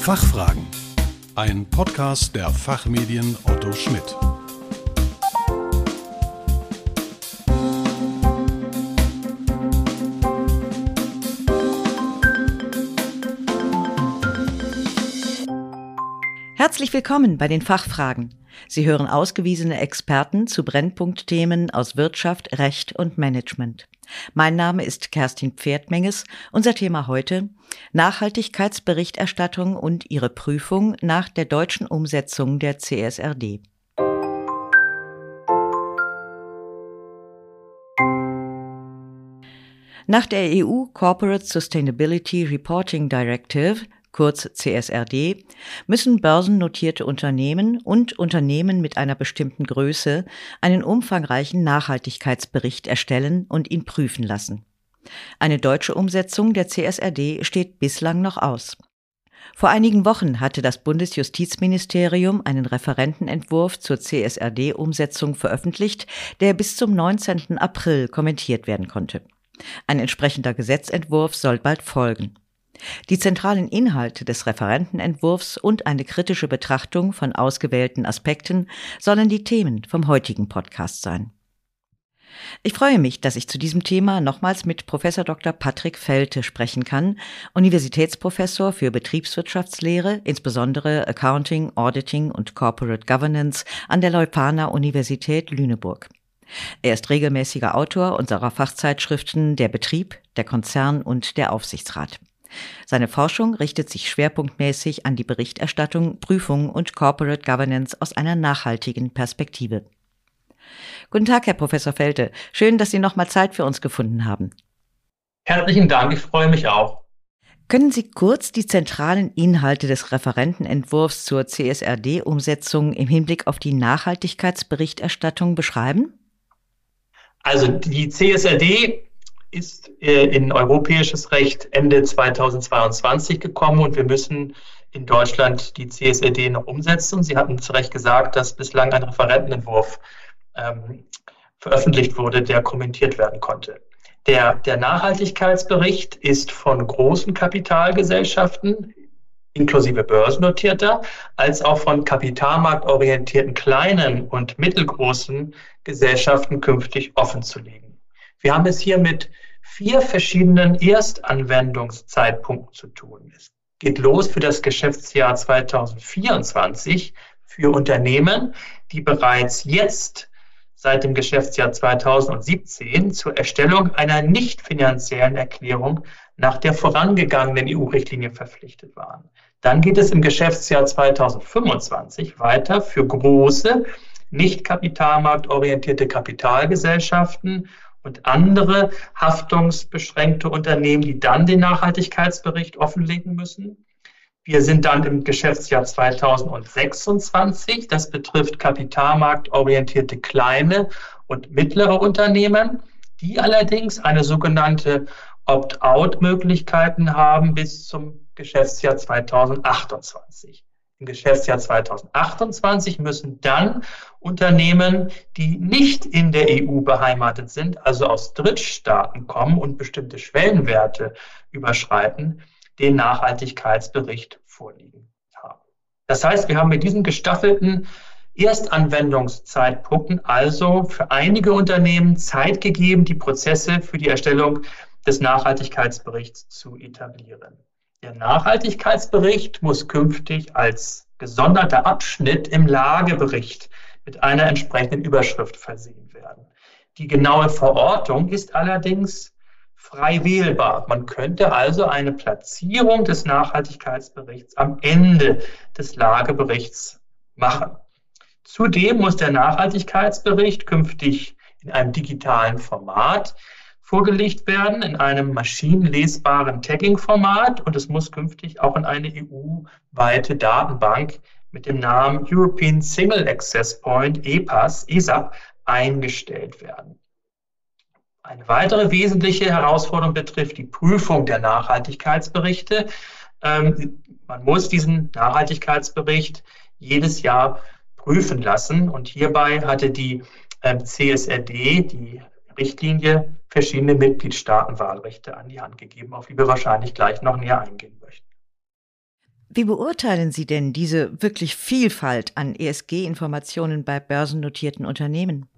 Fachfragen. Ein Podcast der Fachmedien Otto Schmidt. Herzlich willkommen bei den Fachfragen. Sie hören ausgewiesene Experten zu Brennpunktthemen aus Wirtschaft, Recht und Management. Mein Name ist Kerstin Pferdmenges. Unser Thema heute: Nachhaltigkeitsberichterstattung und ihre Prüfung nach der deutschen Umsetzung der CSRD. Nach der EU Corporate Sustainability Reporting Directive, kurz CSRD, müssen börsennotierte Unternehmen und Unternehmen mit einer bestimmten Größe einen umfangreichen Nachhaltigkeitsbericht erstellen und ihn prüfen lassen. Eine deutsche Umsetzung der CSRD steht bislang noch aus. Vor einigen Wochen hatte das Bundesjustizministerium einen Referentenentwurf zur CSRD-Umsetzung veröffentlicht, der bis zum 19. April kommentiert werden konnte. Ein entsprechender Gesetzentwurf soll bald folgen. Die zentralen Inhalte des Referentenentwurfs und eine kritische Betrachtung von ausgewählten Aspekten sollen die Themen vom heutigen Podcast sein. Ich freue mich, dass ich zu diesem Thema nochmals mit Prof. Dr. Patrick Felte sprechen kann, Universitätsprofessor für Betriebswirtschaftslehre, insbesondere Accounting, Auditing und Corporate Governance an der Leuphana-Universität Lüneburg. Er ist regelmäßiger Autor unserer Fachzeitschriften Der Betrieb, der Konzern und der Aufsichtsrat. Seine Forschung richtet sich schwerpunktmäßig an die Berichterstattung, Prüfung und Corporate Governance aus einer nachhaltigen Perspektive. Guten Tag, Herr Professor Felte. Schön, dass Sie nochmal Zeit für uns gefunden haben. Herzlichen Dank, ich freue mich auch. Können Sie kurz die zentralen Inhalte des Referentenentwurfs zur CSRD-Umsetzung im Hinblick auf die Nachhaltigkeitsberichterstattung beschreiben? Also die CSRD ist in europäisches Recht Ende 2022 gekommen und wir müssen in Deutschland die CSRD noch umsetzen. Sie hatten zu Recht gesagt, dass bislang ein Referentenentwurf veröffentlicht wurde, der kommentiert werden konnte. Der Nachhaltigkeitsbericht ist von großen Kapitalgesellschaften, inklusive börsennotierter, als auch von kapitalmarktorientierten kleinen und mittelgroßen Gesellschaften künftig offenzulegen. Wir haben es hier mit 4 verschiedenen Erstanwendungszeitpunkten zu tun. Es geht los für das Geschäftsjahr 2024 für Unternehmen, die bereits jetzt seit dem Geschäftsjahr 2017 zur Erstellung einer nicht finanziellen Erklärung nach der vorangegangenen EU-Richtlinie verpflichtet waren. Dann geht es im Geschäftsjahr 2025 weiter für große, nicht kapitalmarktorientierte Kapitalgesellschaften und andere haftungsbeschränkte Unternehmen, die dann den Nachhaltigkeitsbericht offenlegen müssen. Wir sind dann im Geschäftsjahr 2026. Das betrifft kapitalmarktorientierte kleine und mittlere Unternehmen, die allerdings eine sogenannte Opt-out-Möglichkeiten haben bis zum Geschäftsjahr 2028. Im Geschäftsjahr 2028 müssen dann Unternehmen, die nicht in der EU beheimatet sind, also aus Drittstaaten kommen und bestimmte Schwellenwerte überschreiten, den Nachhaltigkeitsbericht vorliegen haben. Das heißt, wir haben mit diesen gestaffelten Erstanwendungszeitpunkten also für einige Unternehmen Zeit gegeben, die Prozesse für die Erstellung des Nachhaltigkeitsberichts zu etablieren. Der Nachhaltigkeitsbericht muss künftig als gesonderter Abschnitt im Lagebericht mit einer entsprechenden Überschrift versehen werden. Die genaue Verortung ist allerdings frei wählbar. Man könnte also eine Platzierung des Nachhaltigkeitsberichts am Ende des Lageberichts machen. Zudem muss der Nachhaltigkeitsbericht künftig in einem digitalen Format vorgelegt werden, in einem maschinenlesbaren Tagging-Format, und es muss künftig auch in eine EU-weite Datenbank mit dem Namen European Single Access Point, ESAP, eingestellt werden. Eine weitere wesentliche Herausforderung betrifft die Prüfung der Nachhaltigkeitsberichte. Man muss diesen Nachhaltigkeitsbericht jedes Jahr prüfen lassen, und hierbei hatte die CSRD, die Richtlinie, verschiedene Mitgliedstaatenwahlrechte an die Hand gegeben, auf die wir wahrscheinlich gleich noch näher eingehen möchten. Wie beurteilen Sie denn diese wirklich Vielfalt an ESG-Informationen bei börsennotierten Unternehmen?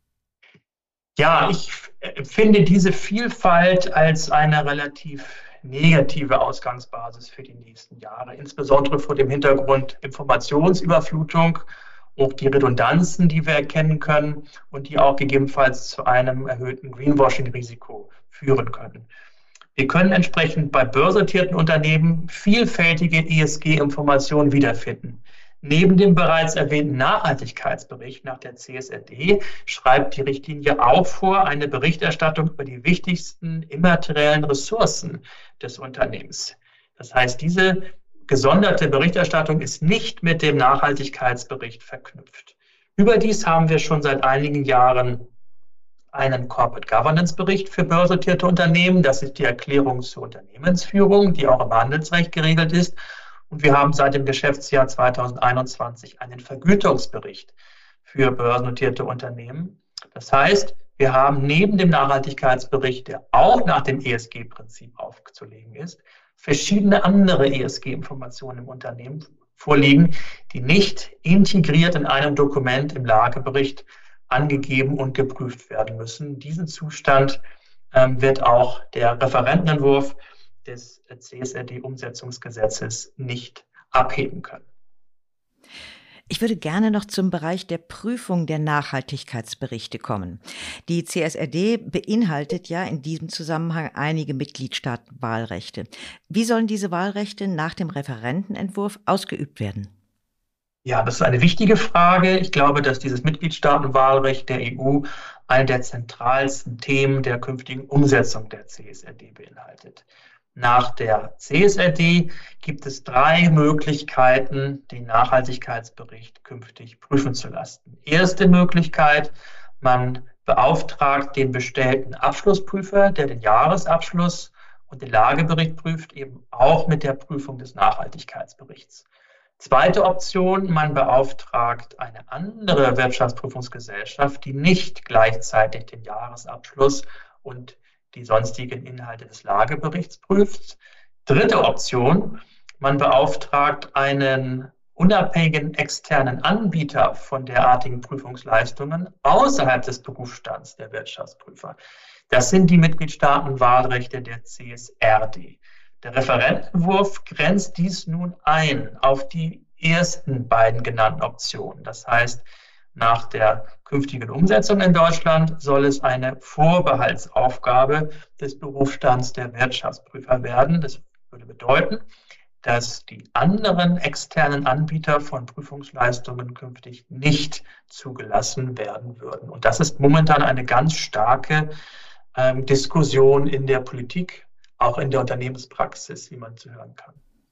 Ja, ich finde diese Vielfalt als eine relativ negative Ausgangsbasis für die nächsten Jahre, insbesondere vor dem Hintergrund Informationsüberflutung, auch die Redundanzen, die wir erkennen können und die auch gegebenenfalls zu einem erhöhten Greenwashing-Risiko führen können. Wir können entsprechend bei börsennotierten Unternehmen vielfältige ESG-Informationen wiederfinden. Neben dem bereits erwähnten Nachhaltigkeitsbericht nach der CSRD schreibt die Richtlinie auch vor, eine Berichterstattung über die wichtigsten immateriellen Ressourcen des Unternehmens. Das heißt, diese gesonderte Berichterstattung ist nicht mit dem Nachhaltigkeitsbericht verknüpft. Überdies haben wir schon seit einigen Jahren einen Corporate Governance Bericht für börsennotierte Unternehmen. Das ist die Erklärung zur Unternehmensführung, die auch im Handelsrecht geregelt ist. Und wir haben seit dem Geschäftsjahr 2021 einen Vergütungsbericht für börsennotierte Unternehmen. Das heißt, wir haben neben dem Nachhaltigkeitsbericht, der auch nach dem ESG-Prinzip aufzulegen ist, verschiedene andere ESG-Informationen im Unternehmen vorliegen, die nicht integriert in einem Dokument im Lagebericht angegeben und geprüft werden müssen. Diesen Zustand wird auch der Referentenentwurf des CSRD-Umsetzungsgesetzes nicht abheben können. Ich würde gerne noch zum Bereich der Prüfung der Nachhaltigkeitsberichte kommen. Die CSRD beinhaltet ja in diesem Zusammenhang einige Mitgliedstaatenwahlrechte. Wie sollen diese Wahlrechte nach dem Referentenentwurf ausgeübt werden? Ja, das ist eine wichtige Frage. Ich glaube, dass dieses Mitgliedstaatenwahlrecht der EU eine der zentralsten Themen der künftigen Umsetzung der CSRD beinhaltet. Nach der CSRD gibt es 3 Möglichkeiten, den Nachhaltigkeitsbericht künftig prüfen zu lassen. Erste Möglichkeit, man beauftragt den bestellten Abschlussprüfer, der den Jahresabschluss und den Lagebericht prüft, eben auch mit der Prüfung des Nachhaltigkeitsberichts. Zweite Option, man beauftragt eine andere Wirtschaftsprüfungsgesellschaft, die nicht gleichzeitig den Jahresabschluss und die sonstigen Inhalte des Lageberichts prüft. Dritte Option, man beauftragt einen unabhängigen externen Anbieter von derartigen Prüfungsleistungen außerhalb des Berufsstands der Wirtschaftsprüfer. Das sind die Mitgliedstaatenwahlrechte der CSRD. Der Referentenentwurf grenzt dies nun ein auf die ersten beiden genannten Optionen. Das heißt, nach der künftigen Umsetzung in Deutschland soll es eine Vorbehaltsaufgabe des Berufsstands der Wirtschaftsprüfer werden. Das würde bedeuten, dass die anderen externen Anbieter von Prüfungsleistungen künftig nicht zugelassen werden würden. Und das ist momentan eine ganz starke Diskussion in der Politik, auch in der Unternehmenspraxis, wie man zu hören kann.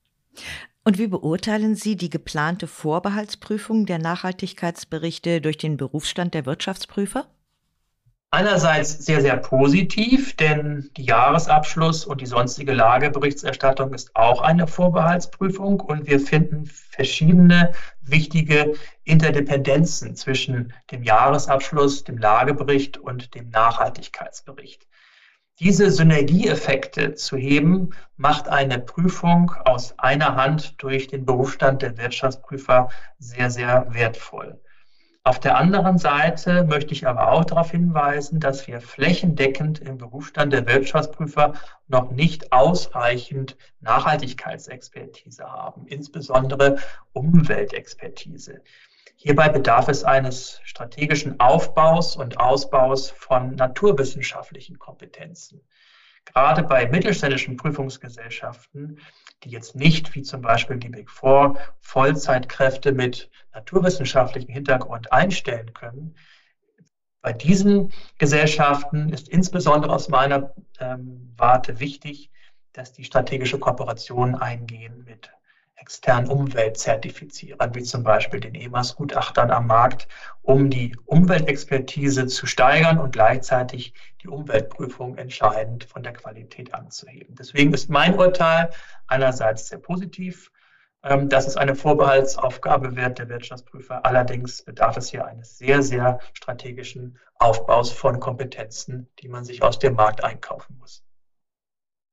Und wie beurteilen Sie die geplante Vorbehaltsprüfung der Nachhaltigkeitsberichte durch den Berufsstand der Wirtschaftsprüfer? Einerseits sehr, sehr positiv, denn die Jahresabschluss und die sonstige Lageberichterstattung ist auch eine Vorbehaltsprüfung und wir finden verschiedene wichtige Interdependenzen zwischen dem Jahresabschluss, dem Lagebericht und dem Nachhaltigkeitsbericht. Diese Synergieeffekte zu heben, macht eine Prüfung aus einer Hand durch den Berufsstand der Wirtschaftsprüfer sehr, sehr wertvoll. Auf der anderen Seite möchte ich aber auch darauf hinweisen, dass wir flächendeckend im Berufsstand der Wirtschaftsprüfer noch nicht ausreichend Nachhaltigkeitsexpertise haben, insbesondere Umweltexpertise. Hierbei bedarf es eines strategischen Aufbaus und Ausbaus von naturwissenschaftlichen Kompetenzen. Gerade bei mittelständischen Prüfungsgesellschaften, die jetzt nicht, wie zum Beispiel die Big Four, Vollzeitkräfte mit naturwissenschaftlichem Hintergrund einstellen können, bei diesen Gesellschaften ist insbesondere aus meiner Warte wichtig, dass die strategische Kooperationen eingehen mit externen Umweltzertifizierern, wie zum Beispiel den EMAS-Gutachtern am Markt, um die Umweltexpertise zu steigern und gleichzeitig die Umweltprüfung entscheidend von der Qualität anzuheben. Deswegen ist mein Urteil einerseits sehr positiv, dass es eine Vorbehaltsaufgabe wird der Wirtschaftsprüfer. Allerdings bedarf es hier eines sehr, sehr strategischen Aufbaus von Kompetenzen, die man sich aus dem Markt einkaufen muss.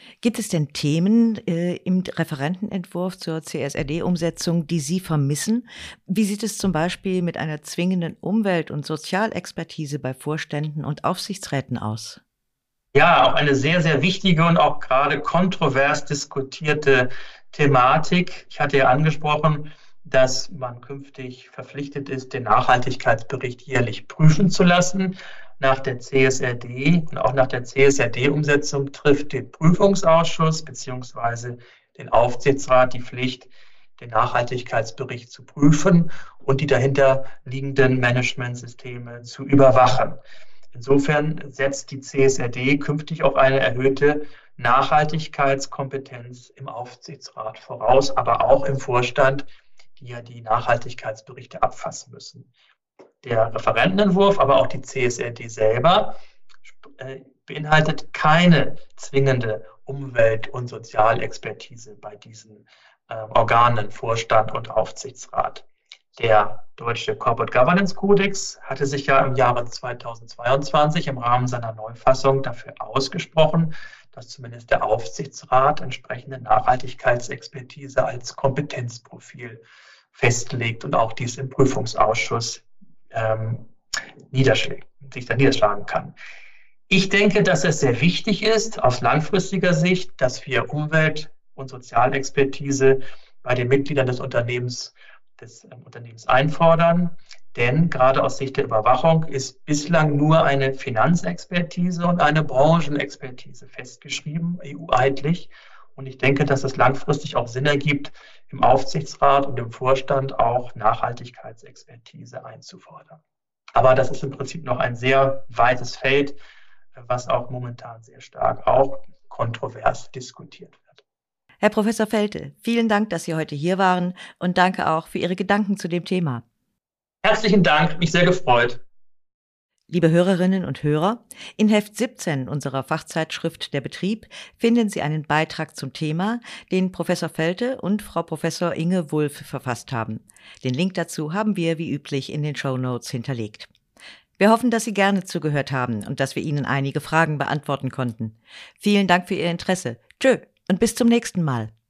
Gibt es denn Themen im Referentenentwurf zur CSRD-Umsetzung, die Sie vermissen? Wie sieht es zum Beispiel mit einer zwingenden Umwelt- und Sozialexpertise bei Vorständen und Aufsichtsräten aus? Ja, auch eine sehr, sehr wichtige und auch gerade kontrovers diskutierte Thematik. Ich hatte ja angesprochen, dass man künftig verpflichtet ist, den Nachhaltigkeitsbericht jährlich prüfen zu lassen. Nach der CSRD und auch nach der CSRD-Umsetzung trifft der Prüfungsausschuss bzw. den Aufsichtsrat die Pflicht, den Nachhaltigkeitsbericht zu prüfen und die dahinter liegenden Managementsysteme zu überwachen. Insofern setzt die CSRD künftig auf eine erhöhte Nachhaltigkeitskompetenz im Aufsichtsrat voraus, aber auch im Vorstand, die ja die Nachhaltigkeitsberichte abfassen müssen. Der Referentenentwurf, aber auch die CSRD selber beinhaltet keine zwingende Umwelt- und Sozialexpertise bei diesen Organen, Vorstand und Aufsichtsrat. Der deutsche Corporate Governance Kodex hatte sich ja im Jahre 2022 im Rahmen seiner Neufassung dafür ausgesprochen, dass zumindest der Aufsichtsrat entsprechende Nachhaltigkeitsexpertise als Kompetenzprofil festlegt und auch dies im Prüfungsausschuss sich da niederschlagen kann. Ich denke, dass es sehr wichtig ist, aus langfristiger Sicht, dass wir Umwelt- und Sozialexpertise bei den Mitgliedern des Unternehmens einfordern. Denn gerade aus Sicht der Überwachung ist bislang nur eine Finanzexpertise und eine Branchenexpertise festgeschrieben, EU-eidlich. Und ich denke, dass es langfristig auch Sinn ergibt, im Aufsichtsrat und im Vorstand auch Nachhaltigkeitsexpertise einzufordern. Aber das ist im Prinzip noch ein sehr weites Feld, was auch momentan sehr stark auch kontrovers diskutiert wird. Herr Professor Felte, vielen Dank, dass Sie heute hier waren und danke auch für Ihre Gedanken zu dem Thema. Herzlichen Dank, mich sehr gefreut. Liebe Hörerinnen und Hörer, in Heft 17 unserer Fachzeitschrift Der Betrieb finden Sie einen Beitrag zum Thema, den Professor Felte und Frau Professor Inge Wulff verfasst haben. Den Link dazu haben wir wie üblich in den Shownotes hinterlegt. Wir hoffen, dass Sie gerne zugehört haben und dass wir Ihnen einige Fragen beantworten konnten. Vielen Dank für Ihr Interesse. Tschö und bis zum nächsten Mal.